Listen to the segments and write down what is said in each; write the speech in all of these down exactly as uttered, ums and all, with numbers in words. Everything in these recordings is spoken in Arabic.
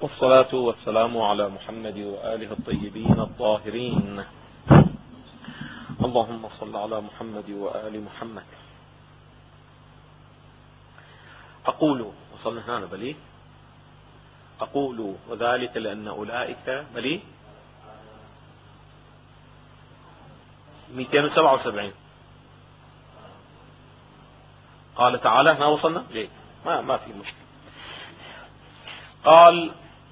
والصلاة والسلام على محمد وآله الطيبين الطاهرين. اللهم صل على محمد وآل محمد. أقول وصلنا هنا بلي أقول وذلك لأن أولئك بلي مئتين وسبعة وسبعين. قال تعالى هنا وصلنا ليه ما ما في مشكلة. قال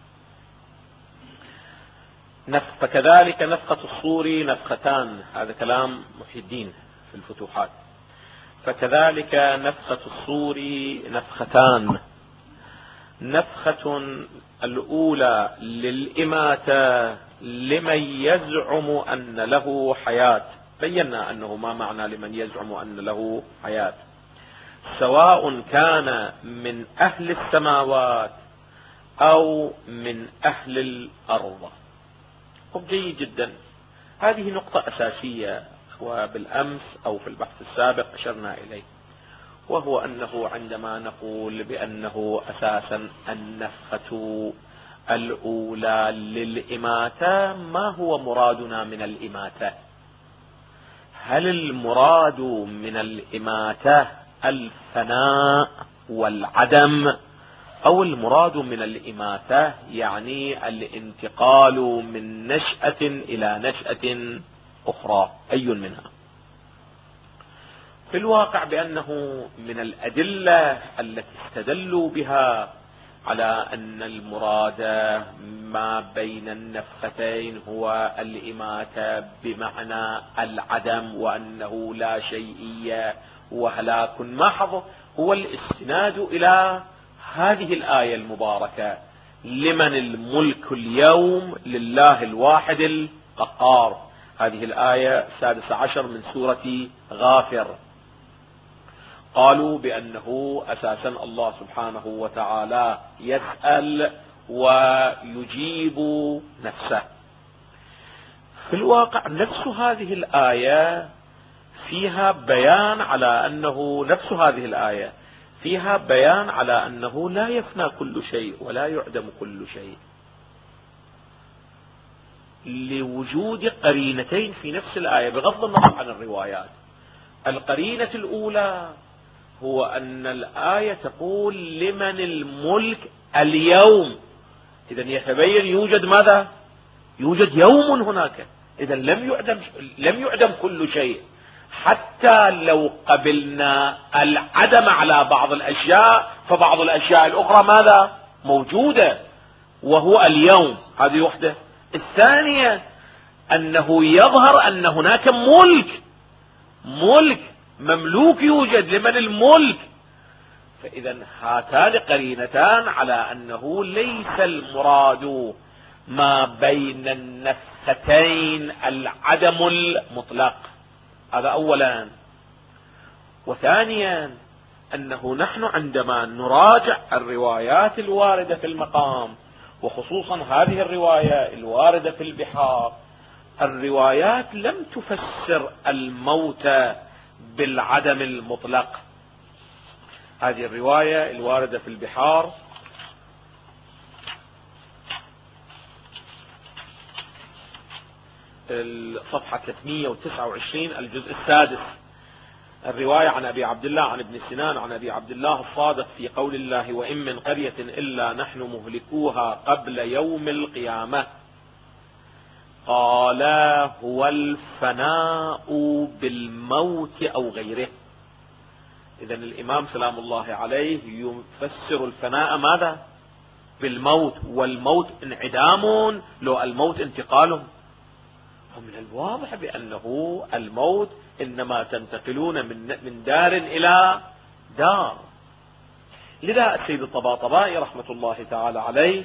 فكذلك نفخة الصور نفختان، هذا كلام محي الدين في الفتوحات. فكذلك نفخة الصور نفختان، نفخة الأولى للإماتة لمن يزعم أن له حياة. بينا أنه ما معنى لمن يزعم أن له حياة، سواء كان من أهل السماوات أو من أهل الأرض. جيد جدا، هذه نقطة أساسية، وبالأمس أو في البحث السابق أشرنا إليه، وهو أنه عندما نقول بأنه أساسا النفخة الأولى للإماتة، ما هو مرادنا من الإماتة؟ هل المراد من الإماتة الفناء والعدم، أو المراد من الإماتة يعني الانتقال من نشأة إلى نشأة أخرى؟ أي منها؟ في الواقع بأنه من الأدلة التي استدلوا بها على أن المراد ما بين النفختين هو الإماتة بمعنى العدم، وأنه لا شيئية وهلاك محض، هو الاستناد إلى هذه الآية المباركة: لمن الملك اليوم لله الواحد القهار. هذه الآية السادسة عشر من سورة غافر. قالوا بأنه أساسا الله سبحانه وتعالى يسأل ويجيب نفسه. في الواقع نفس هذه الآية فيها بيان على أنه نفس هذه الآية فيها بيان على أنه لا يفنى كل شيء ولا يعدم كل شيء، لوجود قرينتين في نفس الآية بغض النظر عن الروايات. القرينة الأولى هو أن الآية تقول لمن الملك اليوم، إذن يتبين يوجد ماذا؟ يوجد يوم هناك، إذن لم يعدم لم يعدم كل شيء. حتى لو قبلنا العدم على بعض الأشياء، فبعض الأشياء الأخرى ماذا؟ موجودة، وهو اليوم. هذه وحدة. الثانية أنه يظهر أن هناك ملك ملك مملوك يوجد، لمن الملك. فإذا هاتان قرينتان على أنه ليس المراد ما بين النفختين العدم المطلق. هذا أولا. وثانيا أنه نحن عندما نراجع الروايات الواردة في المقام، وخصوصا هذه الرواية الواردة في البحار، الروايات لم تفسر الموت بالعدم المطلق. هذه الرواية الواردة في البحار الصفحة ثلاثمئة وتسعة وعشرين الجزء السادس، الرواية عن أبي عبد الله عن ابن سنان عن أبي عبد الله الصادق في قول الله: وإن من قرية إلا نحن مهلكوها قبل يوم القيامة. قال: هو الفناء بالموت أو غيره. إذن الإمام سلام الله عليه يفسر الفناء ماذا؟ بالموت، والموت انعدام، لو الموت انتقال. ومن الواضح بأنه الموت إنما تنتقلون من من دار إلى دار. لذا السيد الطباطبائي رحمة الله تعالى عليه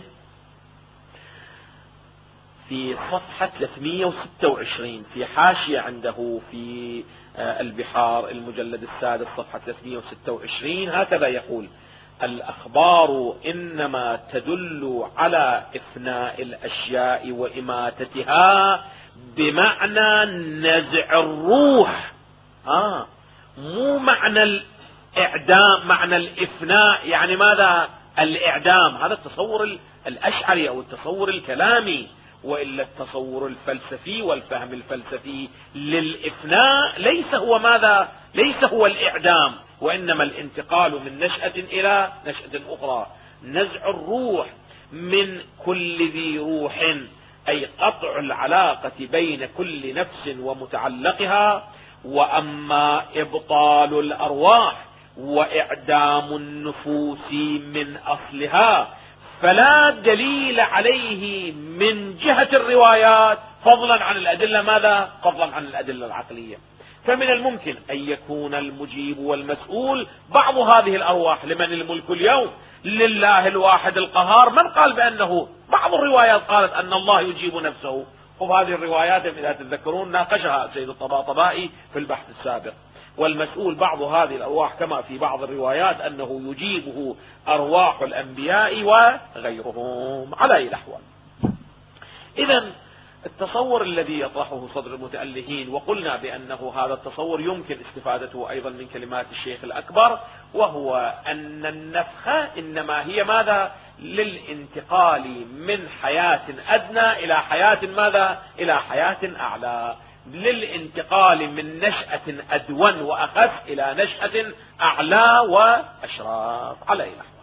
في صفحة ثلاثمئة وستة وعشرين في حاشية عنده في البحار المجلد السادس صفحة ثلاثمئة وستة وعشرين هكذا يقول: الأخبار إنما تدل على إفناء الأشياء وإماتتها بمعنى نزع الروح، آه مو معنى الإعدام. معنى الإفناء يعني ماذا؟ الإعدام. هذا التصور الأشعري أو التصور الكلامي، وإلا التصور الفلسفي والفهم الفلسفي للإفناء ليس هو ماذا؟ ليس هو الإعدام، وإنما الانتقال من نشأة إلى نشأة أخرى. نزع الروح من كل ذي روح، أي قطع العلاقة بين كل نفس ومتعلقها. وأما إبطال الأرواح وإعدام النفوس من أصلها فلا دليل عليه من جهة الروايات، فضلا عن الأدلة ماذا؟ فضلا عن الأدلة العقلية. فمن الممكن أن يكون المجيب والمسؤول بعض هذه الأرواح. لمن الملك اليوم؟ لله الواحد القهار. من قال بأنه؟ بعض الروايات قالت أن الله يجيب نفسه، وهذه الروايات إذا تتذكرون ناقشها سيد الطباطبائي في البحث السابق. والمسؤول بعض هذه الأرواح كما في بعض الروايات أنه يجيبه أرواح الأنبياء وغيرهم على أي الأحوال. إذن التصور الذي يطرحه صدر المتألهين، وقلنا بأنه هذا التصور يمكن استفادته أيضا من كلمات الشيخ الأكبر، وهو أن النفخة إنما هي ماذا؟ للانتقال من حياة أدنى إلى حياة ماذا؟ إلى حياة أعلى، للانتقال من نشأة أدون وأخف إلى نشأة أعلى وأشراف على أي نحو.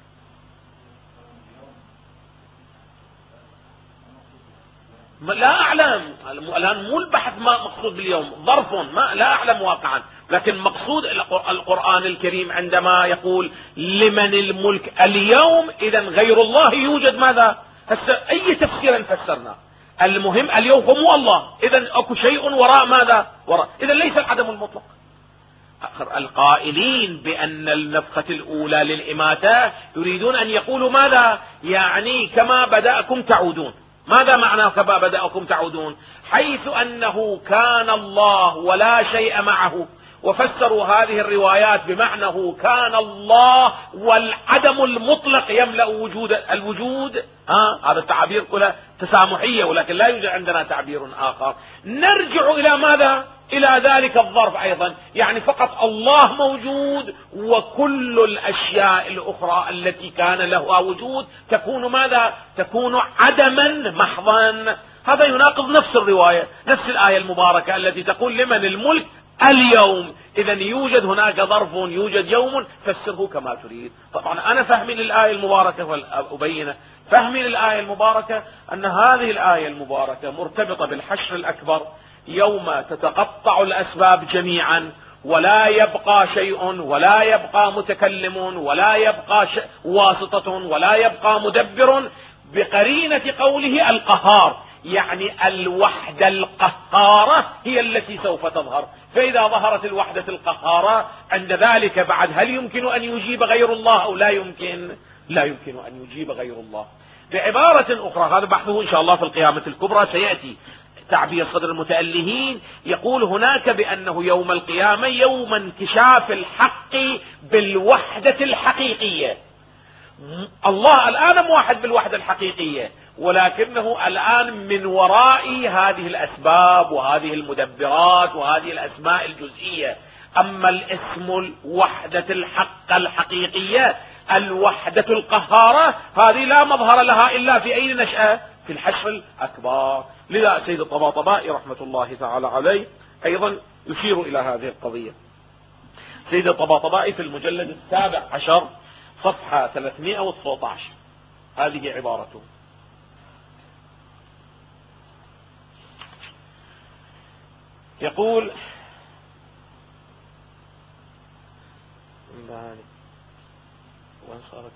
لا أعلم الآن، مو البحث ما مقصود باليوم، ظرف ما لا أعلم واقعا، لكن مقصود القرآن الكريم عندما يقول لمن الملك اليوم، إذا غير الله يوجد ماذا؟ أي تفسير فسرنا، المهم اليوم هو مو الله، إذا أكو شيء وراء ماذا؟ وراء، إذا ليس العدم المطلق. آخر القائلين بأن النفخة الأولى للإماتة يريدون أن يقولوا ماذا؟ يعني كما بدأكم تعودون. ماذا معنى كما بدأكم تعودون؟ حيث أنه كان الله ولا شيء معه، وفسروا هذه الروايات بمعنى كان الله والعدم المطلق يملأ وجود الوجود. ها هذا التعبير كله تسامحية، ولكن لا يوجد عندنا تعبير آخر. نرجع إلى ماذا؟ إلى ذلك الظرف أيضا، يعني فقط الله موجود، وكل الأشياء الأخرى التي كان لها وجود تكون ماذا؟ تكون عدما محضا. هذا يناقض نفس الرواية، نفس الآية المباركة التي تقول لمن الملك اليوم. إذا يوجد هناك ظرف، يوجد يوم، فسره كما تريد. طبعا أنا فهمي للآية المباركة وأبينه، فهمي للآية المباركة أن هذه الآية المباركة مرتبطة بالحشر الأكبر، يوم تتقطع الأسباب جميعا، ولا يبقى شيء، ولا يبقى متكلم، ولا يبقى واسطة، ولا يبقى مدبر، بقرينة قوله القهار، يعني الوحدة القهارة هي التي سوف تظهر. فإذا ظهرت الوحدة القهارة عند ذلك بعد هل يمكن أن يجيب غير الله أو لا يمكن؟ لا يمكن أن يجيب غير الله. بعبارة أخرى، هذا بحثه إن شاء الله في القيامة الكبرى سيأتي، تعبير صدر المتألهين يقول هناك بأنه يوم القيامة يوم انكشاف الحق بالوحدة الحقيقية. الله الآن موحد بالوحدة الحقيقية، ولكنه الآن من وراء هذه الأسباب وهذه المدبرات وهذه الأسماء الجزئية. أما الاسم الوحدة الحق الحقيقية، الوحدة القهارة، هذه لا مظهر لها إلا في أي نشأة؟ في الحشر الأكبر. لذا سيد الطباطبائي رحمة الله تعالى عليه أيضا يشير إلى هذه القضية. سيد الطباطبائي في المجلد السابع عشر صفحة ثلاثمائة وتسعة عشر هذه عبارته: يقول وين صارت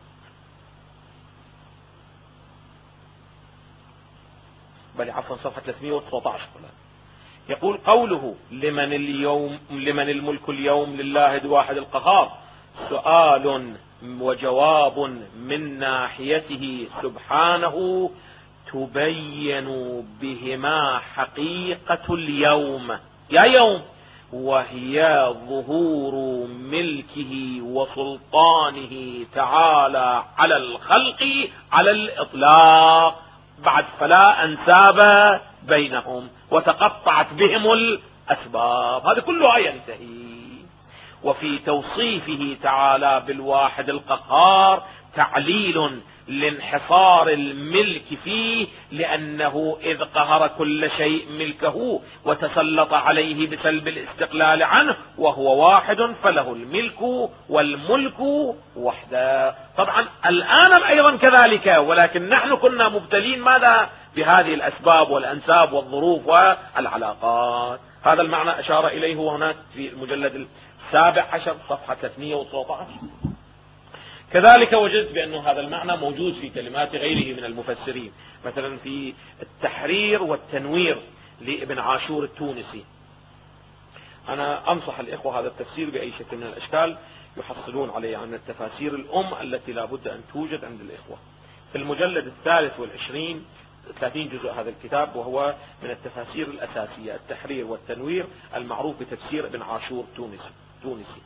بل عفوا صفحة ثلاثمائة وتسعة عشر. يقول قوله لمن اليوم لمن الملك اليوم لله الواحد القهار سؤال وجواب من ناحيته سبحانه تبين بهما حقيقة اليوم يا يوم، وهي ظهور ملكه وسلطانه تعالى على الخلق على الإطلاق، بعد فلا أنساب بينهم وتقطعت بهم الأسباب. هذا كله ينتهي. وفي توصيفه تعالى بالواحد القهار تعليل لانحصار الملك فيه، لأنه إذ قهر كل شيء ملكه وتسلط عليه بسلب الاستقلال عنه وهو واحد فله الملك والملك وحده. طبعا الآن أيضا كذلك، ولكن نحن كنا مبتلين ماذا؟ بهذه الأسباب والأنساب والظروف والعلاقات. هذا المعنى أشار إليه هناك في المجلد السابع عشر صفحة ثلاثمئة وتسعة عشر. كذلك وجدت بأن هذا المعنى موجود في كلمات غيره من المفسرين، مثلا في التحرير والتنوير لابن عاشور التونسي. أنا أنصح الإخوة هذا التفسير بأي شكل من الأشكال يحصلون عليه عن التفاسير الأم التي لا بد أن توجد عند الإخوة. في المجلد الثالث والعشرين ثلاثين جزء هذا الكتاب، وهو من التفاسير الأساسية، التحرير والتنوير المعروف بتفسير ابن عاشور تونسي تونسي.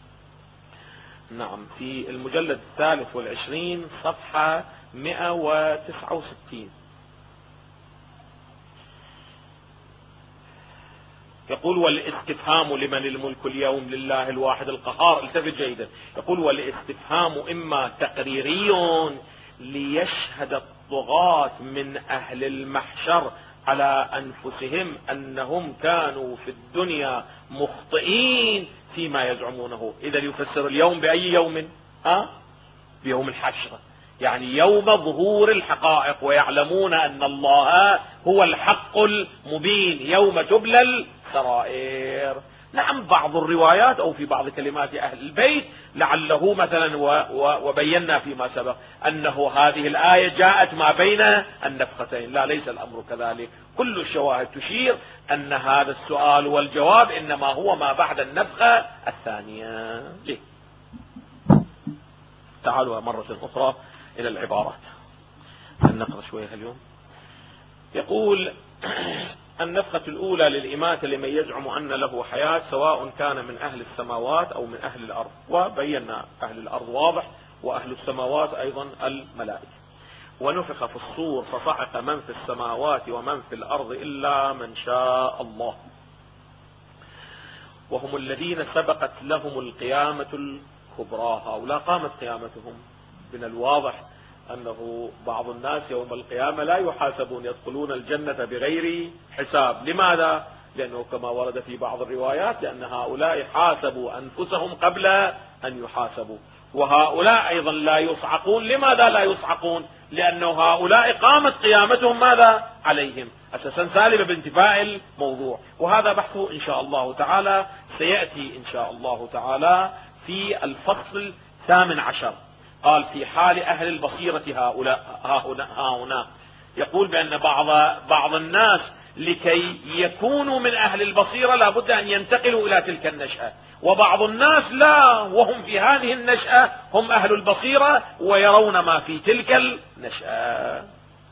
نعم، في المجلد الثالث والعشرين صفحة مئة وتسعة وستين يقول: والاستفهام لمن الملك اليوم لله الواحد القهار. التفت جيدا، يقول: والاستفهام إما تقريري ليشهد الطغاة من أهل المحشر على أنفسهم أنهم كانوا في الدنيا مخطئين فيما يزعمونه. إذا يفسر اليوم بأي يوم؟ ها؟ بيوم الحشر، يعني يوم ظهور الحقائق ويعلمون أن الله هو الحق المبين، يوم تبلى السرائر. نعم، بعض الروايات أو في بعض كلمات أهل البيت لعله مثلا وبينا فيما سبق أنه هذه الآية جاءت ما بين النفختين. لا، ليس الأمر كذلك. كل الشواهد تشير أن هذا السؤال والجواب إنما هو ما بعد النفخة الثانية. ليه؟ تعالوا مرة أخرى إلى العبارات، نقرأ شوية اليوم. يقول: النفخة الأولى للإماتة لمن يزعم أن له حياة، سواء كان من أهل السماوات أو من أهل الأرض. وبينا أهل الأرض واضح، وأهل السماوات أيضا الملائكة. ونفخ في الصور فصعق من في السماوات ومن في الأرض إلا من شاء الله، وهم الذين سبقت لهم القيامة الكبرى. هؤلاء قامت قيامتهم. من الواضح أنه بعض الناس يوم القيامة لا يحاسبون، يدخلون الجنة بغير حساب. لماذا؟ لأنه كما ورد في بعض الروايات لأن هؤلاء حاسبوا أنفسهم قبل أن يحاسبوا. وهؤلاء أيضا لا يصعقون. لماذا لا يصعقون؟ لأنه هؤلاء قامت قيامتهم ماذا عليهم؟ أساسا سالبة بانتفاء الموضوع. وهذا بحثه إن شاء الله تعالى سيأتي إن شاء الله تعالى في الفصل الثامن عشر. قال: في حال أهل البصيرة هؤلاء هؤلاء يقول بأن بعض بعض الناس لكي يكونوا من أهل البصيرة لابد أن ينتقلوا إلى تلك النشأة، وبعض الناس لا، وهم في هذه النشأة هم أهل البصيرة ويرون ما في تلك النشأة.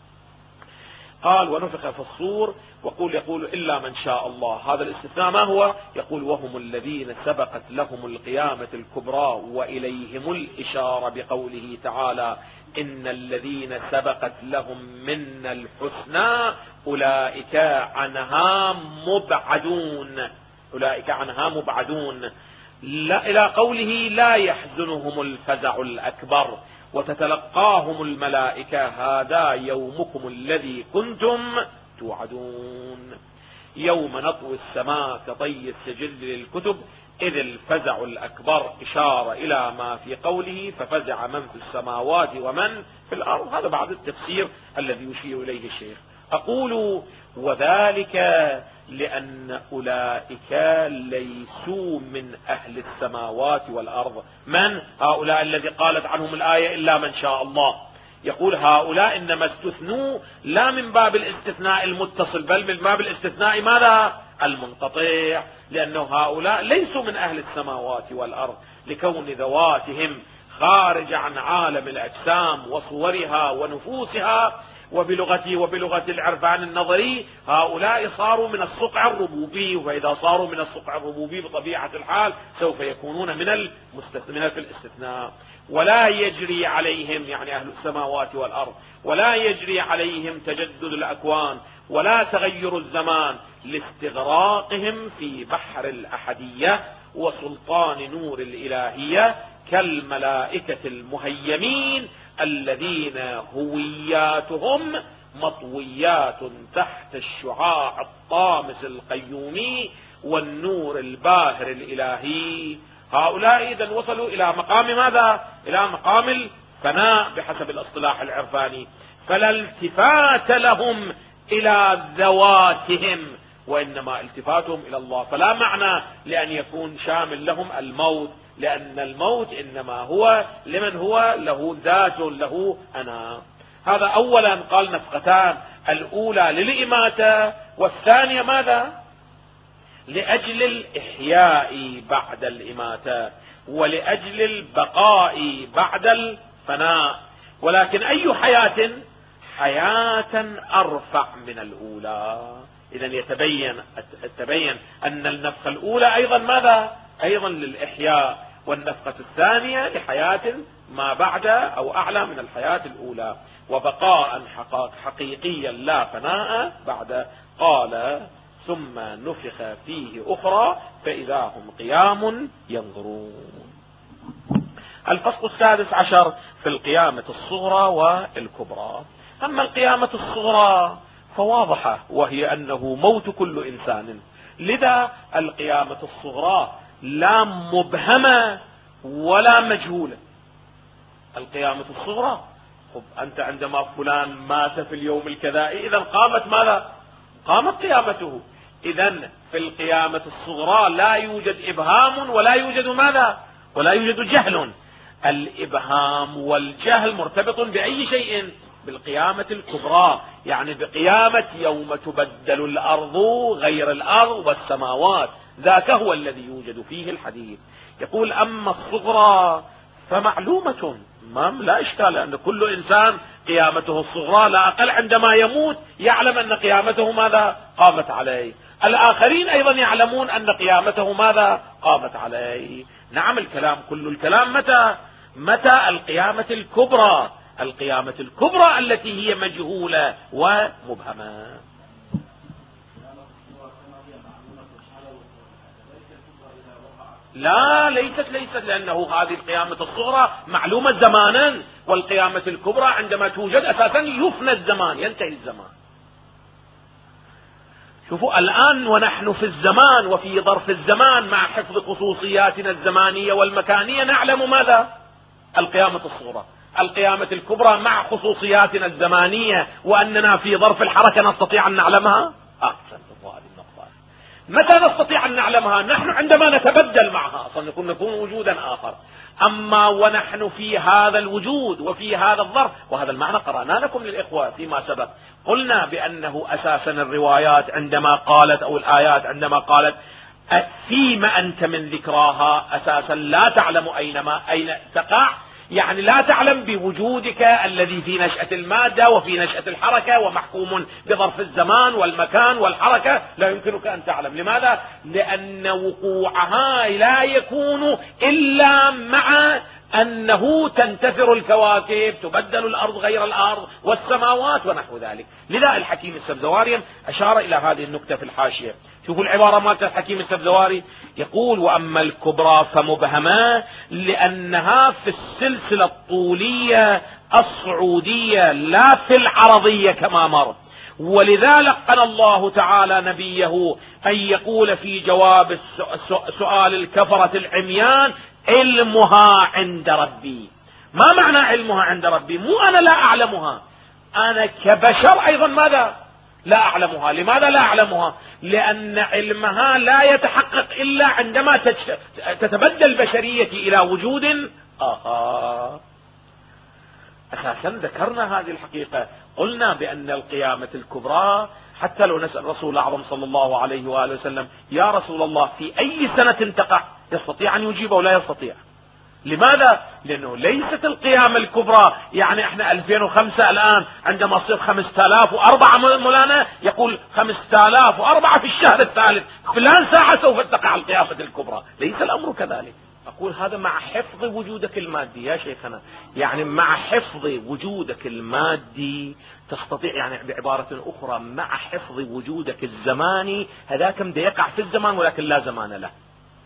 قال: ونفخ في الصور، وقول يقول إلا من شاء الله. هذا الاستثناء ما هو؟ يقول: وهم الذين سبقت لهم القيامة الكبرى، وإليهم الإشارة بقوله تعالى: إن الذين سبقت لهم منا الحسنى أولئك عنها مبعدون. أولئك عنها مبعدون، لا إلى قوله: لا يحزنهم الفزع الأكبر وتتلقاهم الملائكة هذا يومكم الذي كنتم توعدون. يوم نطوي السماء كطي السجل للكتب إذ الفزع الأكبر إشارة إلى ما في قوله: ففزع من في السماوات ومن في الأرض. هذا بعد التفسير الذي يشير إليه الشيخ. أقول: وذلك لأن أولئك ليسوا من أهل السماوات والأرض. من هؤلاء الذي قالت عنهم الآية إلا من شاء الله؟ يقول: هؤلاء إنما استثنوا لا من باب الاستثناء المتصل، بل من باب الاستثناء ماذا؟ المنقطع، لأنه هؤلاء ليسوا من أهل السماوات والأرض لكون ذواتهم خارج عن عالم الأجسام وصورها ونفوسها. وبلغته وبلغة العرفان النظري هؤلاء صاروا من الصقع الربوبي، وإذا صاروا من الصقع الربوبي بطبيعة الحال سوف يكونون من المستثنى في الاستثناء. ولا يجري عليهم، يعني أهل السماوات والأرض، ولا يجري عليهم تجدد الأكوان ولا تغير الزمان لاستغراقهم في بحر الأحدية وسلطان نور الإلهية كالملائكة المهيمين الذين هوياتهم مطويات تحت الشعاع الطامس القيومي والنور الباهر الإلهي. هؤلاء إذا وصلوا إلى مقام ماذا؟ إلى مقام الفناء بحسب الاصطلاح العرفاني. فلا التفات لهم إلى ذواتهم، وإنما التفاتهم إلى الله. فلا معنى لأن يكون شامل لهم الموت، لأن الموت إنما هو لمن هو له ذات له أنا. هذا أولا قال نفختان، الأولى للإماتة والثانية ماذا؟ لأجل الإحياء بعد الإماتة ولأجل البقاء بعد الفناء. ولكن أي حياة؟ حياة أرفع من الأولى. إذن يتبين يتبين أن النفخة الأولى أيضا ماذا؟ أيضا للإحياء، والنفخة الثانية لحياة ما بعد أو أعلى من الحياة الأولى، وبقاء حقيقيا لا فناء بعد. قال ثم نفخ فيه أخرى فإذا هم قيام ينظرون. الفصل السادس عشر في القيامة الصغرى والكبرى. أما القيامة الصغرى فواضحة، وهي أنه موت كل إنسان. لذا القيامة الصغرى لا مبهمة ولا مجهولة. القيامة الصغرى، خب أنت عندما فلان مات في اليوم الكذائي إذا قامت ماذا؟ قامت قيامته. إذن في القيامة الصغرى لا يوجد إبهام ولا يوجد ماذا؟ ولا يوجد جهل. الإبهام والجهل مرتبط بأي شيء؟ بالقيامة الكبرى، يعني بقيامة يوم تبدل الأرض غير الأرض والسماوات، ذاك هو الذي يوجد فيه الحديث. يقول أما الصغرى فمعلومة، ما لا إشكال، أن كل إنسان قيامته الصغرى لا أقل عندما يموت يعلم أن قيامته ماذا؟ قامت عليه. الآخرين أيضا يعلمون أن قيامته ماذا؟ قامت عليه. نعم، الكلام كل الكلام متى؟ متى القيامة الكبرى، القيامة الكبرى التي هي مجهولة ومبهمة. لا، ليست ليست لأنه هذه القيامة الصغرى معلومة زمانا، والقيامة الكبرى عندما توجد أساسا يفنى الزمان، ينتهي الزمان. شوفوا الآن ونحن في الزمان وفي ظرف الزمان مع حفظ خصوصياتنا الزمانية والمكانية نعلم ماذا؟ القيامة الصغرى. القيامة الكبرى مع خصوصياتنا الزمانية وأننا في ظرف الحركة نستطيع أن نعلمها. أحسنت الله هذه النقطة. متى نستطيع أن نعلمها؟ نحن عندما نتبدل معها أصلا نكون نكون وجودا آخر. أما ونحن في هذا الوجود وفي هذا الظرف، وهذا المعنى قرأنا لكم للإخوة فيما سبق، قلنا بأنه أساسا الروايات عندما قالت أو الآيات عندما قالت فيما أنت من ذكراها أساسا لا تعلم أينما أين تقع، يعني لا تعلم بوجودك الذي في نشأة المادة وفي نشأة الحركة ومحكوم بظرف الزمان والمكان والحركة، لا يمكنك أن تعلم. لماذا؟ لأن وقوعها لا يكون إلا مع أنه تنتثر الكواكب، تبدل الأرض غير الأرض والسماوات ونحو ذلك. لذا الحكيم السبزواري أشار إلى هذه النكتة في الحاشية. شوفوا العبارة مالت الحكيم السبزواري، يقول وأما الكبرى فمبهمة لأنها في السلسلة الطولية الصعودية لا في العرضية كما مر. ولذا لقن الله تعالى نبيه أن يقول في جواب سؤال الكفرة العميان علمها عند ربي. ما معنى علمها عند ربي؟ مو أنا لا أعلمها، أنا كبشر أيضا ماذا؟ لا أعلمها. لماذا لا أعلمها؟ لأن علمها لا يتحقق إلا عندما تتبدل بشريتي إلى وجود آخر. أساسا ذكرنا هذه الحقيقة، قلنا بأن القيامة الكبرى حتى لو نسأل رسول الأعظم صلى الله عليه وآله وسلم يا رسول الله في أي سنة تقع، يستطيع أن يجيب ولا يستطيع. لماذا؟ لأنه ليست القيامة الكبرى يعني احنا ألفين وخمسة الآن عندما تصير خمسة آلاف وأربعة مولانا يقول خمسة آلاف وأربعة في الشهر الثالث فلان ساعة سوف تقع القيامة الكبرى. ليس الأمر كذلك. أقول هذا مع حفظ وجودك المادي يا شيخنا، يعني مع حفظ وجودك المادي تستطيع، يعني بعبارة أخرى مع حفظ وجودك الزماني. هذاك ده يقع في الزمان ولكن لا زمان له.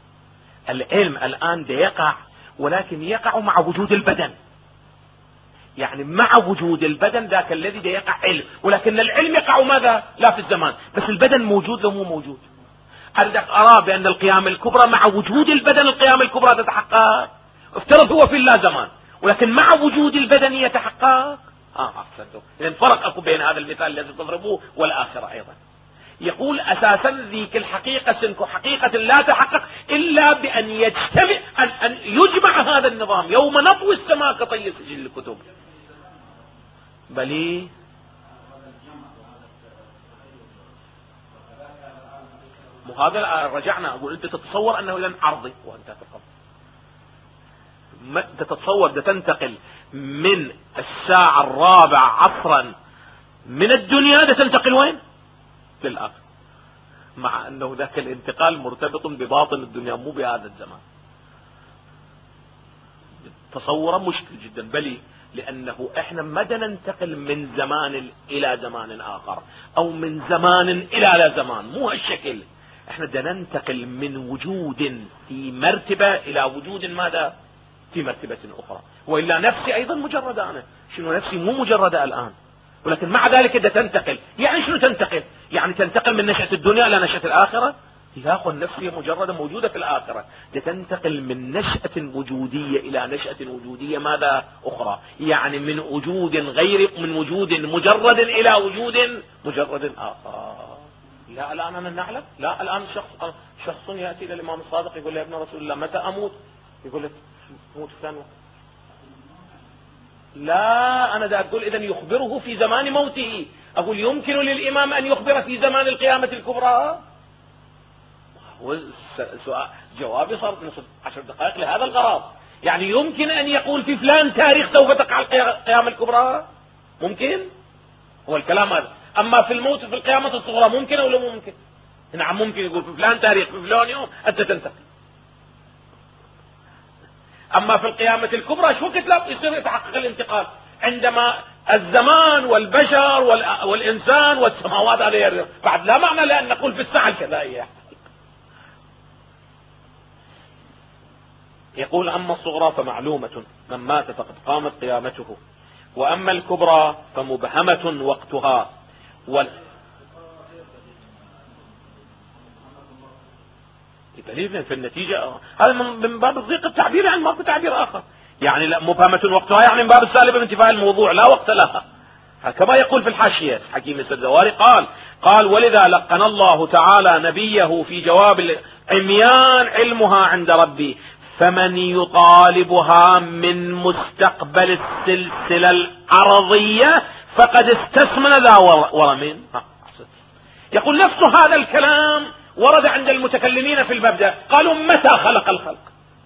العلم الآن ده يقع ولكن يقع مع وجود البدن، يعني مع وجود البدن ذاك الذي ده يقع علم، ولكن العلم يقع ماذا؟ لا في الزمان، بس البدن موجود لو مو موجود. أردك أرى بأن القيامة الكبرى مع وجود البدن القيامة الكبرى تتحقق. افترض هو في اللا زمان، ولكن مع وجود البدن يتحقق. آه أحسنتم. إذن فرق أكو بين هذا المثال الذي تضربوه والآخرة أيضا. يقول أساسا ذيك الحقيقة سنكو حقيقة لا تحقق إلا بأن يجتمع أن, أن يجمع هذا النظام. يوم نطوي السماء كطي سجل الكتب. بلي وهذا رجعنا أقول أنت تتصور أنه لن عرضي وأنت تقف تتصور ده تنتقل من الساعة الرابعة عصرا من الدنيا ده تنتقل وين؟ للآخر، مع أنه ذاك الانتقال مرتبط بباطن الدنيا مو بهذا الزمان. تصورا مشكل جدا. بلي لأنه إحنا ما ننتقل من زمان إلى زمان آخر أو من زمان إلى لا زمان، مو هالشكل. إحنا بدنا ننتقل من وجود في مرتبة إلى وجود ماذا؟ في مرتبة أخرى. وإلا نفسي أيضا مجردة. أنا شنو نفسي مو مجردة الآن، ولكن مع ذلك بدها تنتقل. يعني شنو تنتقل؟ يعني تنتقل من نشأة الدنيا إلى نشأة الآخرة. يا أخو النفسية مجردة موجودة في الآخرة، تنتقل من نشأة وجودية إلى نشأة وجودية ماذا أخرى. يعني من وجود غير من وجود مجرد إلى وجود مجرد آخر. لا الآن أنا نعلم. لا الآن شخص شخص يأتي إلى الإمام الصادق يقول له يا ابن رسول الله متى أموت؟ يقول له موت ثاني. لا أنا دا أقول إذن يخبره في زمان موته. أقول يمكن للإمام أن يخبر في زمان القيامة الكبرى؟ سؤال جوابي صار نصف عشر دقائق لهذا الغرض. يعني يمكن أن يقول في فلان تاريخ سوف تقع القيامة الكبرى؟ ممكن؟ هو الكلام هذا. أما في الموت في القيامة الصغرى ممكن أو لا ممكن؟ نعم ممكن يقول في فلان تاريخ في فلان يوم أنت تنتقل. أما في القيامة الكبرى شو كتلاب يصير يتحقق الانتقال عندما الزمان والبشر والإنسان والسماوات عليه. بعد لا معنى لأن نقول في الساعة الكذائية. يقول أما الصغرى فمعلومة من مات فقد قامت قيامته، وأما الكبرى فمبهمة وقتها. وال... في النتيجة هذا من باب ضيق التعبير، يعني ما في تعبير آخر. يعني لا مبهمة وقتها يعني من باب السالب بانتفاء الموضوع لا وقت لها، كما يقول في الحاشية حكيم السدواري قال قال ولذا لقن الله تعالى نبيه في جواب عميان علمها عند ربي، فمن يطالبها من مستقبل السلسلة الأرضية فقد استثمن ذا ورمين. يقول نفس هذا الكلام ورد عند المتكلمين في المبدأ، قالوا متى خلق الخلق؟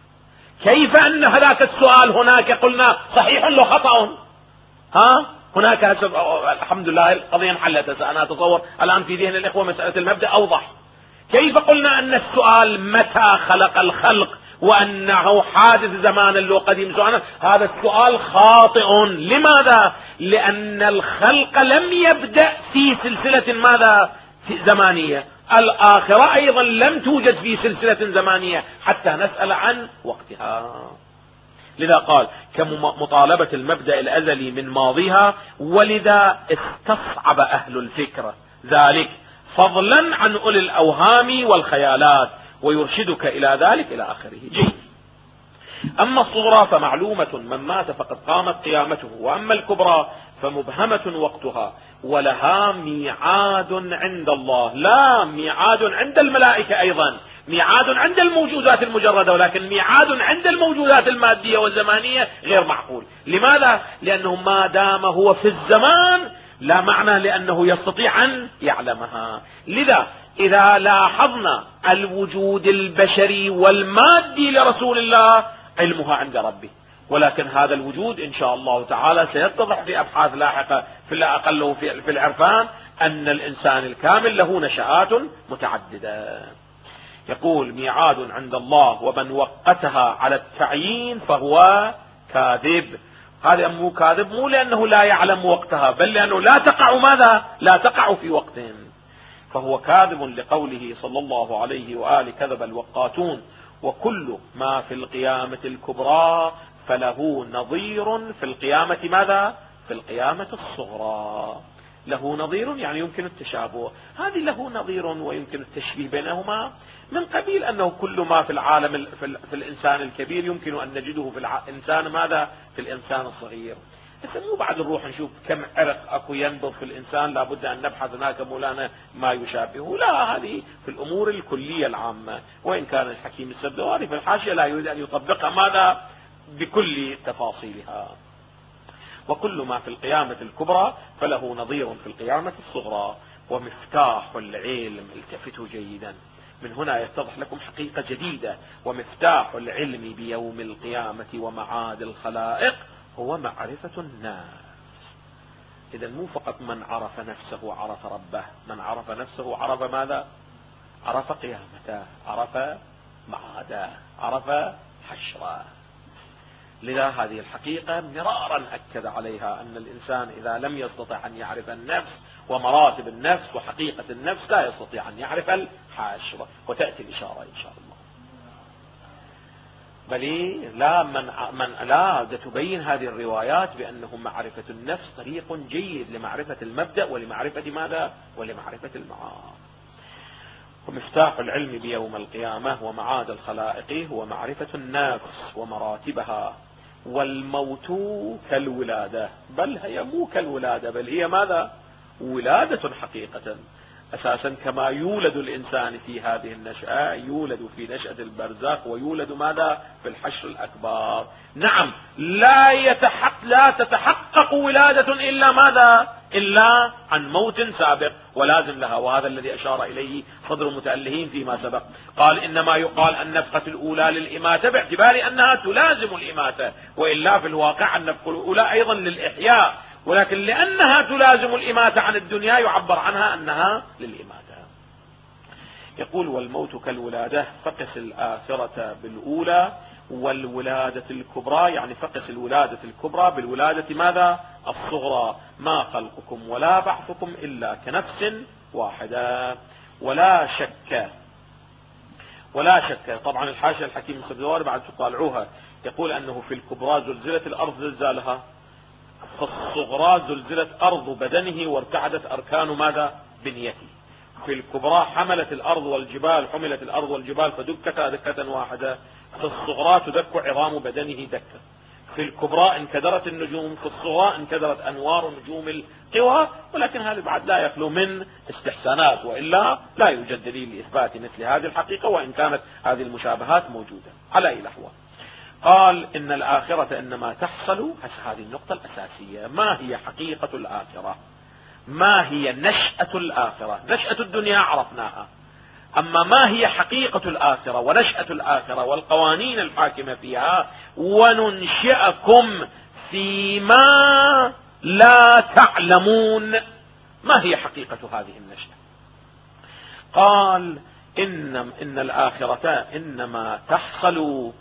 كيف أن هذاك السؤال هناك قلنا صحيح له خطأ؟ ها هناك الحمد لله القضية انحلت. أنا أتصور الآن في ذهن الإخوة مسألة المبدأ أوضح. كيف قلنا أن السؤال متى خلق الخلق وأنه حادث زمانا لو قديم زمانا؟ هذا السؤال خاطئ. لماذا؟ لأن الخلق لم يبدأ في سلسلة ماذا؟ في زمانية. الآخرة أيضا لم توجد في سلسلة زمانية حتى نسأل عن وقتها. لذا قال كمطالبة المبدأ الأزلي من ماضيها، ولذا استصعب أهل الفكرة ذلك فضلا عن أولي الأوهام والخيالات، ويرشدك إلى ذلك إلى آخره. جيد. أما الصغرى فمعلومة من مات فقد قامت قيامته، وأما الكبرى فمبهمة وقتها، ولها ميعاد عند الله. لا ميعاد عند الملائكة أيضا، ميعاد عند الموجودات المجردة، ولكن ميعاد عند الموجودات المادية والزمانية غير معقول. لماذا؟ لأنه ما دام هو في الزمان لا معنى لأنه يستطيع أن يعلمها. لذا إذا لاحظنا الوجود البشري والمادي لرسول الله علمها عند ربه، ولكن هذا الوجود إن شاء الله تعالى سيتضح في أبحاث لاحقة في الأقل في العرفان أن الإنسان الكامل له نشآت متعددة. يقول ميعاد عند الله، ومن وقتها على التعيين فهو كاذب. هذا مو كاذب مو لأنه لا يعلم وقتها، بل لأنه لا تقع ماذا؟ لا تقع في وقت، فهو كاذب لقوله صلى الله عليه وآله كذب الوقاتون، وكل ما في القيامة الكبرى فله نظير في القيامة ماذا؟ في القيامة الصغرى. له نظير يعني يمكن التشابه، هذه له نظير ويمكن التشبيه بينهما من قبيل أنه كل ما في العالم في الإنسان الكبير يمكن أن نجده في الإنسان ماذا؟ في الإنسان الصغير. بس مو بعد نروح نشوف كم عرق اكو ينبض في الانسان لابد ان نبحث هناك مولانا ما يشابهه، لا، هذه في الامور الكليه العامه، وان كان الحكيم السبزواري في الحاشيه لا يريد ان يطبقها ماذا؟ بكل تفاصيلها. وكل ما في القيامه الكبرى فله نظير في القيامه الصغرى. ومفتاح العلم، التفتوا جيدا، من هنا يتضح لكم حقيقه جديده. ومفتاح العلم بيوم القيامه ومعاد الخلائق هو معرفة الناس. إذا مو فقط من عرف نفسه عرف ربه، من عرف نفسه عرف ماذا؟ عرف قيامته، عرف معاده، عرف حشره. لذا هذه الحقيقة مرارا أكد عليها أن الإنسان إذا لم يستطع أن يعرف النفس ومراتب النفس وحقيقة النفس لا يستطيع أن يعرف الحشره. وتأتي الإشارة إن شاء الله. بل لا من من لا تبين هذه الروايات بأنه معرفة النفس طريق جيد لمعرفة المبدأ ولمعرفة ماذا؟ ولمعرفة المعاد. ومفتاح العلم بيوم القيامة ومعاد الخلائق هو معرفة النفس ومراتبها. والموت كالولادة، بل هي مو كالولادة، بل هي ماذا؟ ولادة حقيقة. أساسا كما يولد الإنسان في هذه النشأة يولد في نشأة البرزخ ويولد ماذا؟ في الحشر الأكبر. نعم، لا يتحقق لا تتحقق ولادة إلا ماذا؟ إلا عن موت سابق ولازم لها. وهذا الذي أشار إليه صدر المتألهين فيما سبق، قال إنما يقال النفخة الأولى للإماتة باعتبار أنها تلازم الإماتة، وإلا في الواقع النفخة الأولى أيضا للإحياء، ولكن لأنها تلازم الإماتة عن الدنيا يعبر عنها أنها للإماتة. يقول والموت كالولادة، فقس الآخرة بالأولى والولادة الكبرى، يعني فقس الولادة الكبرى بالولادة ماذا؟ الصغرى. ما خلقكم ولا بعثكم إلا كنفس واحدة. ولا شك ولا شك طبعا الحاشية الحكيم السبزواري بعد تطالعوها يقول أنه في الكبرى زلزلت الأرض زلزالها، في الصغرى زلزلت أرض بدنه وارتعدت أركان ماذا؟ بنيته. في الكبرى حملت الأرض والجبال حملت الأرض والجبال فدكتا دكة واحدة، في الصغرى تدك عظام بدنه دكة. في الكبرى انكدرت النجوم، في الصغرى انكدرت أنوار نجوم القوى. ولكن هذا بعد لا يخلو من استحسانات، وإلا لا يوجد دليل لإثبات مثل هذه الحقيقة وإن كانت هذه المشابهات موجودة على أي الأحوال. قال إن الآخرة إنما تحصل، هذه النقطة الأساسية، ما هي حقيقة الآخرة؟ ما هي نشأة الآخرة؟ نشأة الدنيا عرفناها، أما ما هي حقيقة الآخرة ونشأة الآخرة والقوانين الحاكمة فيها؟ وننشئكم فيما لا تعلمون. ما هي حقيقة هذه النشأة؟ قال إن, إن الآخرة إنما تحصل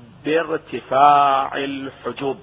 بارتفاع الحجب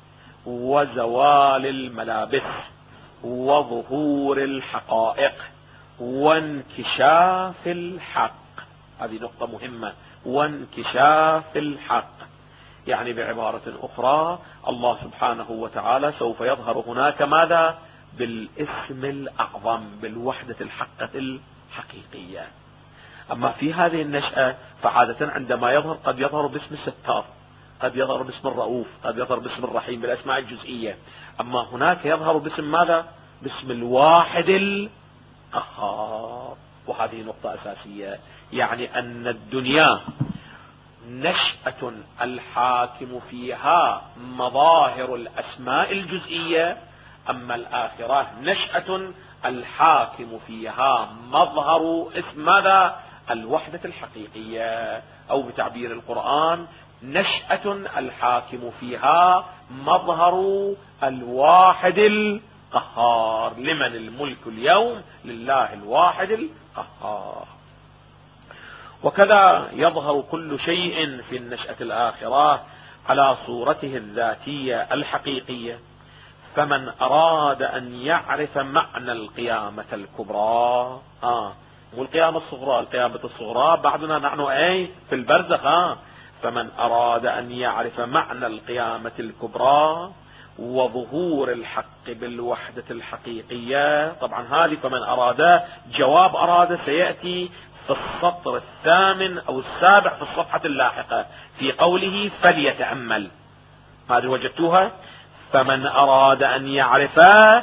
وزوال الملابس وظهور الحقائق وانكشاف الحق. هذه نقطة مهمة، وانكشاف الحق، يعني بعبارة أخرى الله سبحانه وتعالى سوف يظهر هناك ماذا؟ بالاسم الأعظم، بالوحدة الحقة الحقيقية. أما في هذه النشأة فعادة عندما يظهر قد يظهر باسم الستار، قد يظهر باسم الرؤوف، قد يظهر باسم الرحيم، بالأسماء الجزئية. أما هناك يظهر باسم ماذا؟ باسم الواحد القهار. وهذه نقطة أساسية، يعني أن الدنيا نشأة الحاكم فيها مظاهر الأسماء الجزئية، أما الآخرة نشأة الحاكم فيها مظهر اسم ماذا؟ الوحدة الحقيقية، أو بتعبير القرآن نشأة الحاكم فيها مظهر الواحد القهار. لمن الملك اليوم؟ لله الواحد القهار. وكذا يظهر كل شيء في النشأة الآخرة على صورته الذاتية الحقيقية. فمن أراد أن يعرف معنى القيامة الكبرى، آه مو القيامة الصغرى، القيامة الصغرى بعدنا نحن أي في البرزخ، آه فمن أراد أن يعرف معنى القيامة الكبرى وظهور الحق بالوحدة الحقيقية، طبعا هذه فمن أراد جواب أراد سيأتي في السطر الثامن أو السابع في الصفحة اللاحقة في قوله فليتأمل. هذه وجدتوها؟ فمن أراد أن يعرف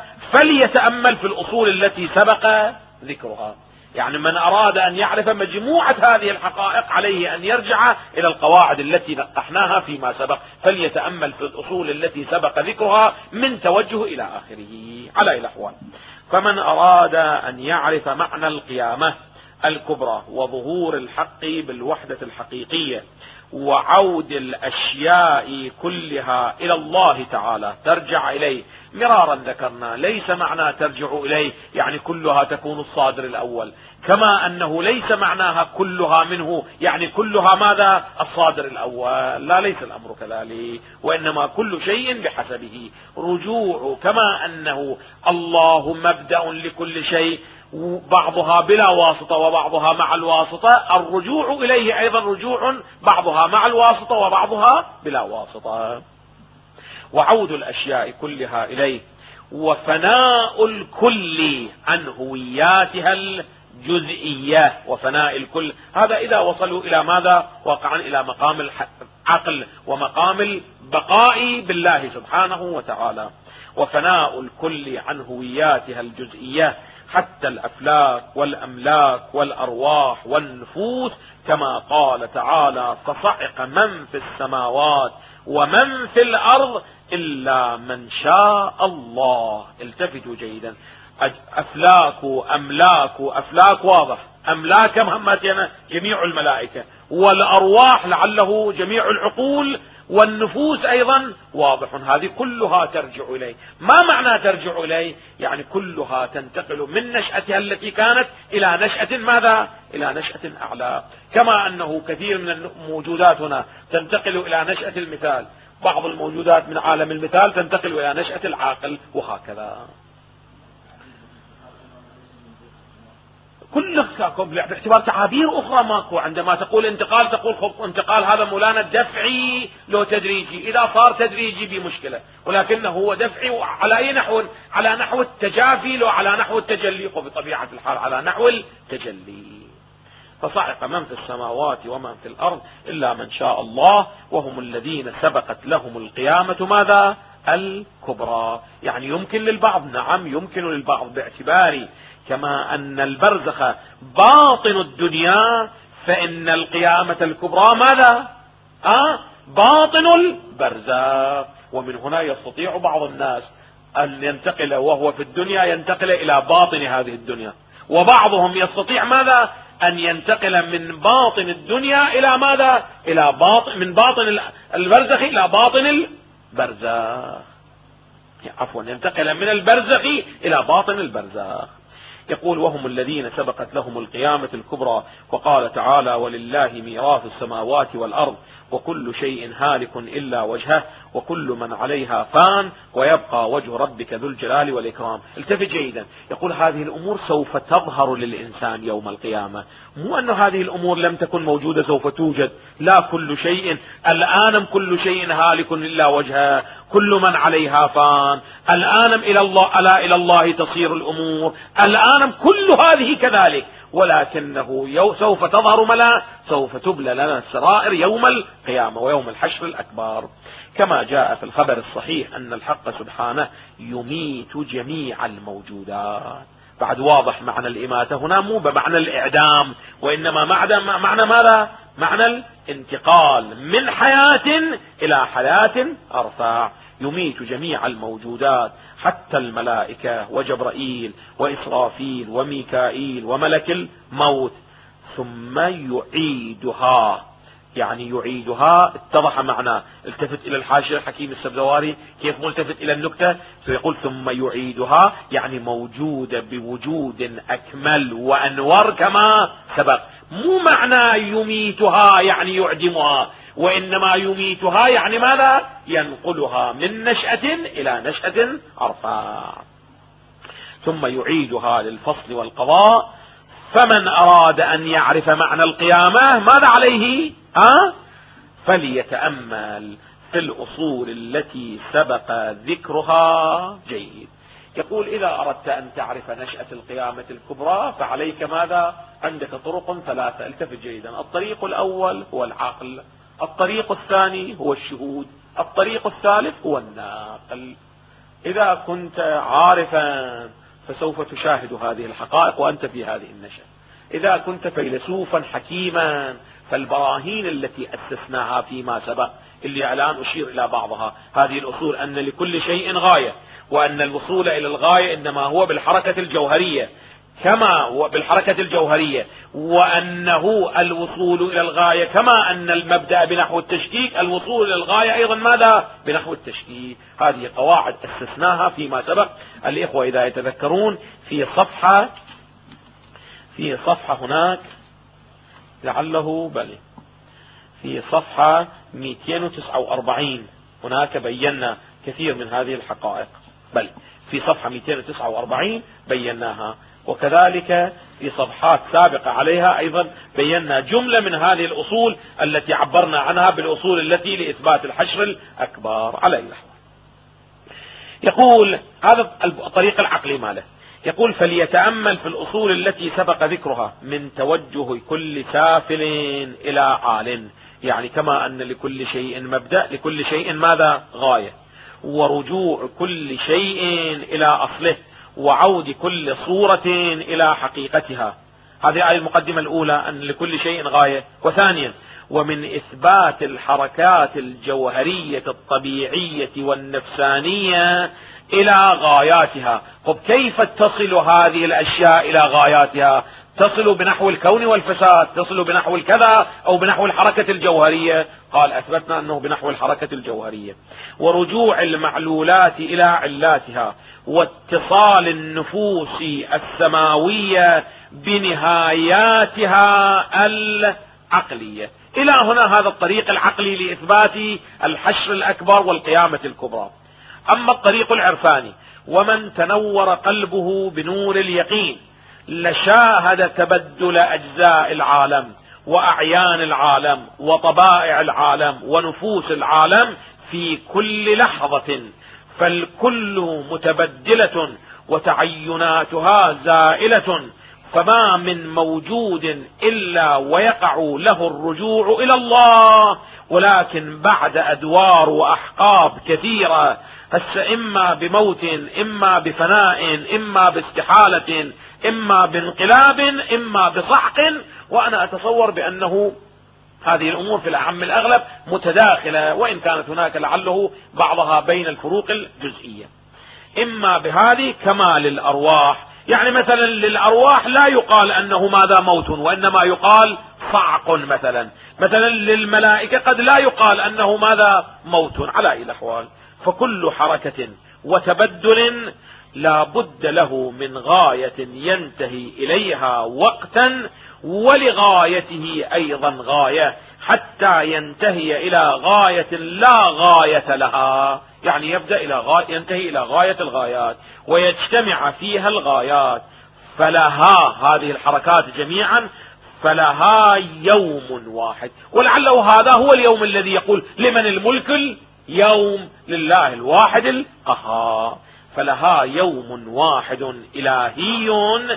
فليتأمل في الأصول التي سبق ذكرها. يعني من أراد أن يعرف مجموعة هذه الحقائق عليه أن يرجع إلى القواعد التي نقحناها فيما سبق، فليتأمل في الأصول التي سبق ذكرها من توجه إلى آخره على الأحوال. فمن أراد أن يعرف معنى القيامة الكبرى وظهور الحق بالوحدة الحقيقية وعود الأشياء كلها إلى الله تعالى ترجع إليه، مرارا ذكرنا ليس معنى ترجع إليه يعني كلها تكون الصادر الأول، كما أنه ليس معناها كلها منه يعني كلها ماذا؟ الصادر الأول. لا، ليس الأمر كذلك، وإنما كل شيء بحسبه. رجوع كما أنه الله مبدأ لكل شيء، بعضها بلا واسطة وبعضها مع الواسطة، الرجوع إليه أيضا رجوع بعضها مع الواسطة وبعضها بلا واسطة. وعود الأشياء كلها إليه وفناء الكل عن هوياتها الجزئية. وفناء الكل هذا إذا وصلوا إلى ماذا؟ واقعا إلى مقام العقل ومقام البقاء بالله سبحانه وتعالى. وفناء الكل عن هوياتها الجزئية حتى الأفلاك والأملاك والأرواح والنفوس، كما قال تعالى فصعق من في السماوات ومن في الأرض إلا من شاء الله. التفتوا جيدا، أفلاك أملاك أفلاك واضح، أملاك مهمتنا جميع الملائكة، والأرواح لعله جميع العقول، والنفوس أيضا واضح، هذه كلها ترجع إليه. ما معنى ترجع إليه؟ يعني كلها تنتقل من نشأتها التي كانت إلى نشأة ماذا؟ إلى نشأة أعلى. كما أنه كثير من الموجودات هنا تنتقل إلى نشأة المثال، بعض الموجودات من عالم المثال تنتقل إلى نشأة العاقل، وهكذا. كل باعتبار تعابير أخرى ماكو. عندما تقول انتقال تقول خب انتقال هذا مولانا دفعي لو تدريجي، إذا صار تدريجي بمشكلة، ولكنه هو دفعي على أي نحو؟ على نحو التجافي لو على نحو التجلي، بطبيعة الحال على نحو التجلي. فصعق من في السماوات ومن في الأرض إلا من شاء الله وهم الذين سبقت لهم القيامة ماذا؟ الكبرى. يعني يمكن للبعض، نعم يمكن للبعض، باعتبار كما أن البرزخ باطن الدنيا فإن القيامة الكبرى ماذا؟ آه باطن البرزخ. ومن هنا يستطيع بعض الناس أن ينتقل وهو في الدنيا ينتقل إلى باطن هذه الدنيا، وبعضهم يستطيع ماذا؟ أن ينتقل من باطن الدنيا إلى ماذا؟ إلى باطن من باطن البرزخ إلى باطن البرزخ، عفوا ينتقل من البرزخ إلى باطن البرزخ. يقول وهم الذين سبقت لهم القيامة الكبرى. وقال تعالى ولله ميراث السماوات والأرض وكل شيء هالك إلا وجهه وكل من عليها فان ويبقى وجه ربك ذو الجلال والإكرام. التفت جيدا، يقول هذه الأمور سوف تظهر للإنسان يوم القيامة، مو أن هذه الأمور لم تكن موجودة سوف توجد، لا، كل شيء الآن كل شيء هالك إلا وجهه، كل من عليها فان، الآن إلى الله ألا إلى الله تصير الأمور، الآن كل هذه كذلك، ولكنه سوف تظهر ملا سوف تبلى لنا السرائر يوم القيامة ويوم الحشر الأكبر. كما جاء في الخبر الصحيح أن الحق سبحانه يميت جميع الموجودات. بعد واضح معنى الإماتة هنا مو بمعنى الإعدام، وإنما معنى ماذا؟ معنى الانتقال من حياة إلى حياة أرفع. يميت جميع الموجودات حتى الملائكة وجبرائيل وإسرافيل وميكائيل وملك الموت، ثم يعيدها. يعني يعيدها اتضح معناه. التفت إلى الحاشية الحكيم السبزواري كيف ملتفت إلى النكتة، فيقول ثم يعيدها يعني موجودة بوجود أكمل وأنور كما سبق. مو معنى يميتها يعني يعدمها، وإنما يميتها يعني ماذا؟ ينقلها من نشأة إلى نشأة أرفع. ثم يعيدها للفصل والقضاء. فمن أراد أن يعرف معنى القيامة ماذا عليه؟ ها؟ فليتأمل في الأصول التي سبق ذكرها جيد. يقول إذا أردت أن تعرف نشأة القيامة الكبرى فعليك ماذا؟ عندك طرق ثلاثة، التفت جيدا. الطريق الأول هو العقل، الطريق الثاني هو الشهود، الطريق الثالث هو الناقل. إذا كنت عارفا فسوف تشاهد هذه الحقائق وأنت في هذه النشأة. إذا كنت فيلسوفا حكيما فالبراهين التي أسسناها فيما سبق اللي الآن أشير إلى بعضها، هذه الأصول أن لكل شيء غاية، وأن الوصول إلى الغاية إنما هو بالحركة الجوهرية، كما بالحركة الجوهرية، وأنه الوصول إلى الغاية كما أن المبدأ بنحو التشكيك، الوصول إلى الغاية أيضا ماذا؟ بنحو التشكيك. هذه قواعد أسسناها فيما سبق. الإخوة إذا يتذكرون في صفحة في صفحة هناك لعله بل في صفحة مئتين وتسعة وأربعين هناك بينا كثير من هذه الحقائق، بل في صفحة مئتين وتسعة وأربعين بيناها، وكذلك في صفحات سابقة عليها أيضا بينا جملة من هذه الأصول التي عبرنا عنها بالأصول التي لإثبات الحشر الأكبر على الأحوال. يقول هذا الطريق العقلي ماله، يقول فليتأمل في الأصول التي سبق ذكرها من توجه كل سافل إلى عال، يعني كما أن لكل شيء مبدأ لكل شيء ماذا؟ غاية، ورجوع كل شيء إلى أصله، وعود كل صورة إلى حقيقتها. هذه آية المقدمة الأولى أن لكل شيء غاية. وثانيا ومن إثبات الحركات الجوهرية الطبيعية والنفسانية إلى غاياتها. طب كيف تصل هذه الأشياء إلى غاياتها؟ تصل بنحو الكون والفساد، تصل بنحو الكذا أو بنحو الحركة الجوهرية. قال أثبتنا أنه بنحو الحركة الجوهرية. ورجوع المعلولات إلى علاتها، واتصال النفوس السماوية بنهاياتها العقلية. إلى هنا هذا الطريق العقلي لإثبات الحشر الأكبر والقيامة الكبرى. أما الطريق العرفاني ومن تنور قلبه بنور اليقين لشاهد تبدل أجزاء العالم وأعيان العالم وطبائع العالم ونفوس العالم في كل لحظة، فالكل متبدلة وتعيناتها زائلة، فما من موجود إلا ويقع له الرجوع إلى الله، ولكن بعد أدوار وأحقاب كثيرة، هسه إما بموت، إما بفناء، إما باستحالة، إما بانقلاب، إما بصحق. وأنا أتصور بأنه هذه الأمور في الأعم الأغلب متداخلة، وإن كانت هناك لعله بعضها بين الفروق الجزئية. إما بهذه كما للأرواح، يعني مثلا للأرواح لا يقال أنه ماذا موت، وإنما يقال صعق مثلا. مثلا للملائكة قد لا يقال أنه ماذا موت على أي الأحوال. فكل حركة وتبدل لا بد له من غاية ينتهي إليها وقتا، ولغايته أيضا غاية، حتى ينتهي إلى غاية لا غاية لها، يعني يبدأ إلى غاية ينتهي إلى غاية الغايات ويجتمع فيها الغايات. فلها هذه الحركات جميعا فلها يوم واحد، ولعله هذا هو اليوم الذي يقول لمن الملك اليوم لله الواحد القهار. فلها يوم واحد إلهي،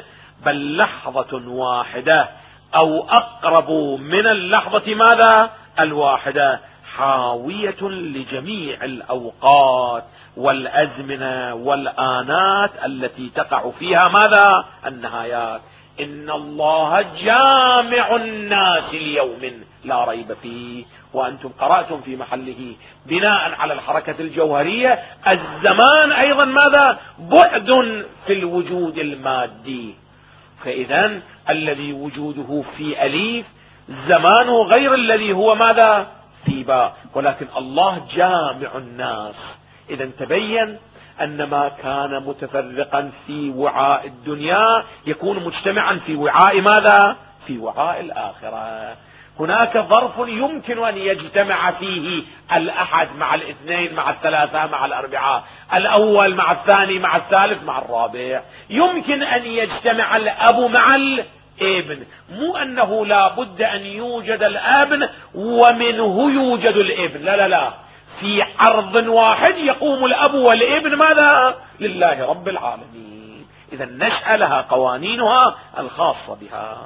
بل لحظة واحدة أو أقرب من اللحظة ماذا؟ الواحدة، حاوية لجميع الأوقات والأزمنة والآنات التي تقع فيها ماذا؟ النهايات. إن الله جامع الناس ليوم لا ريب فيه. وأنتم قرأتم في محله بناء على الحركة الجوهرية الزمان أيضا ماذا؟ بعد في الوجود المادي. فإذا الذي وجوده في أليف زمانه غير الذي هو ماذا؟ في باء. ولكن الله جامع الناس. إذا تبين أن ما كان متفرقا في وعاء الدنيا يكون مجتمعا في وعاء ماذا؟ في وعاء الآخرة. هناك ظرف يمكن أن يجتمع فيه الأحد مع الاثنين مع الثلاثة مع الأربعاء، الأول مع الثاني مع الثالث مع الرابع. يمكن أن يجتمع الأب مع ابن، مو أنه لا بد أن يوجد الابن ومنه يوجد الابن، لا لا لا، في عرض واحد يقوم الأب والابن ماذا؟ لله رب العالمين. إذا النشأة لها قوانينها الخاصة بها.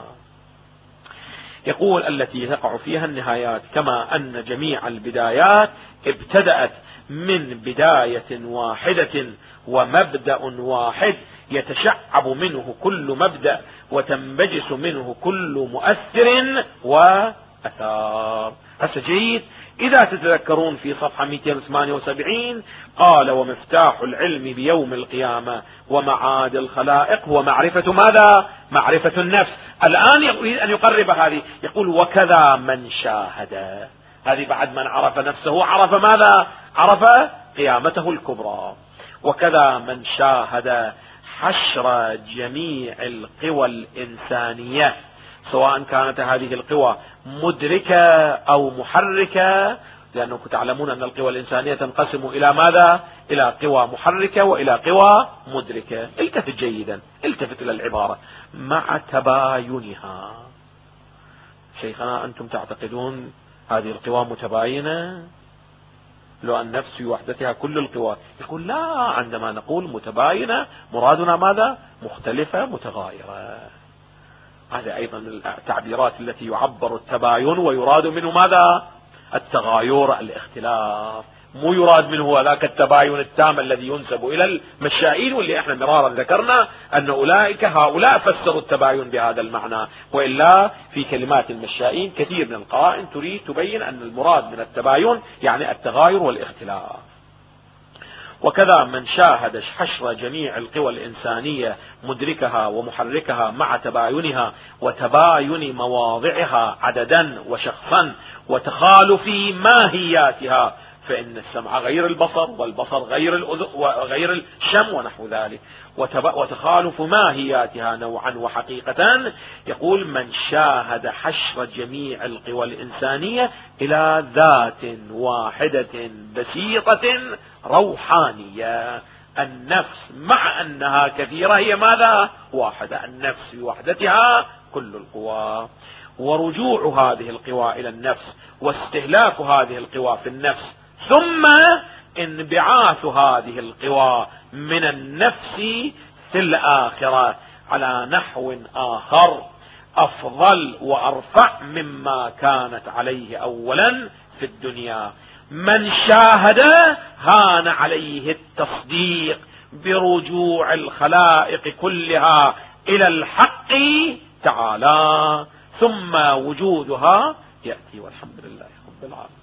يقول التي تقع فيها النهايات، كما أن جميع البدايات ابتدأت من بداية واحدة ومبدأ واحد يتشعب منه كل مبدأ وتنبجس منه كل مؤثر وأثار. هسه جيد، إذا تتذكرون في صفحة مئتين وثمانية وسبعين قال: ومفتاح العلم بيوم القيامة ومعاد الخلائق هو معرفة ماذا؟ معرفة النفس. الآن يريد أن يقرب هذه، يقول: وكذا من شاهد. هذه بعد من عرف نفسه عرف ماذا؟ عرف قيامته الكبرى. وكذا من شاهد حشر جميع القوى الإنسانية، سواء كانت هذه القوى مدركة أو محركة، لأنكم تعلمون أن القوى الإنسانية تنقسم إلى ماذا؟ إلى قوى محركة وإلى قوى مدركة. التفت جيدا، التفت إلى العبارة: مع تباينها. شيخنا أنتم تعتقدون هذه القوى متباينة؟ لو النفس في وحدتها كل القوى. يقول: لا، عندما نقول متباينة مرادنا ماذا؟ مختلفة متغايرة. هذا أيضا من التعبيرات التي يعبر التباين ويراد منه ماذا؟ التغاير، الاختلاف، مو يراد منه ذاك التباين التام الذي ينسب إلى المشائين، واللي احنا مرارا ذكرنا أن أولئك هؤلاء فسروا التباين بهذا المعنى، وإلا في كلمات المشائين كثير من القرائن تريد تبين أن المراد من التباين يعني التغاير والاختلاف. وكذا من شاهد حشر جميع القوى الإنسانية مدركها ومحركها مع تباينها وتباين مواضعها عددا وشخصا وتخالف ماهياتها، فإن السمع غير البصر والبصر غير الأذن وغير الشم ونحو ذلك، وتخالف ماهياتها نوعا وحقيقة. يقول: من شاهد حشر جميع القوى الإنسانية إلى ذات واحدة بسيطة روحانية. النفس مع أنها كثيرة هي ماذا؟ واحدة. النفس بوحدتها كل القوى. ورجوع هذه القوى إلى النفس واستهلاك هذه القوى في النفس، ثم انبعاث هذه القوى من النفس في الآخرة على نحو آخر أفضل وأرفع مما كانت عليه أولا في الدنيا. من شاهد هان عليه التصديق برجوع الخلائق كلها إلى الحق تعالى، ثم وجودها يأتي، والحمد لله رب العالمين.